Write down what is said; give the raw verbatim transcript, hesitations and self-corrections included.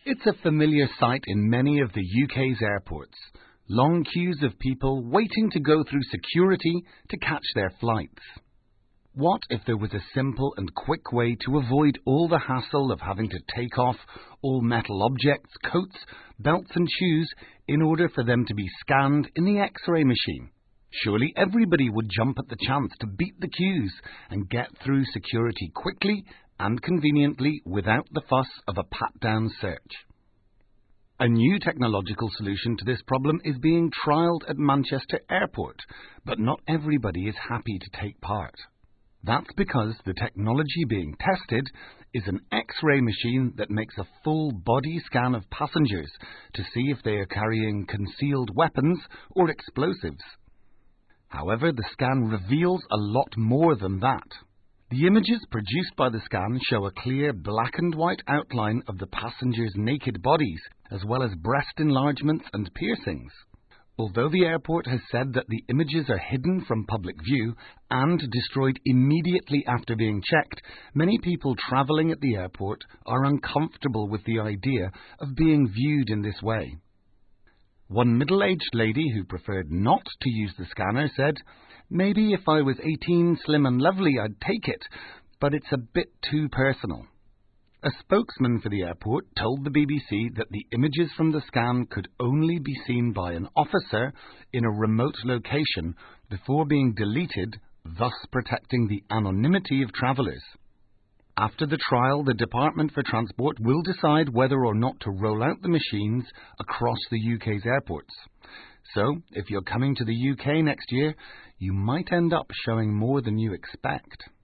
It's a familiar sight in many of the U K's airports. Long queues of people waiting to go through security to catch their flights. What if there was a simple and quick way to avoid all the hassle of having to take off all metal objects, coats, belts and shoes in order for them to be scanned in the X-ray machine? Surely everybody would jump at the chance to beat the queues and get through security quickly and conveniently without the fuss of a pat-down search. A new technological solution to this problem is being trialled at Manchester Airport, but not everybody is happy to take part. That's because the technology being tested is an X-ray machine that makes a full body scan of passengers to see if they are carrying concealed weapons or explosives. However, the scan reveals a lot more than that. The images produced by the scan show a clear black and white outline of the passengers' naked bodies, as well as breast enlargements and piercings. Although the airport has said that the images are hidden from public view and destroyed immediately after being checked, many people travelling at the airport are uncomfortable with the idea of being viewed in this way. One middle-aged lady who preferred not to use the scanner said, "Maybe if I was eighteen, slim and lovely, I'd take it, but it's a bit too personal." A spokesman for the airport told the B B C that the images from the scan could only be seen by an officer in a remote location before being deleted, thus protecting the anonymity of travellers. After the trial, the Department for Transport will decide whether or not to roll out the machines across the U K's airports. So, if you're coming to the U K next year, you might end up showing more than you expect.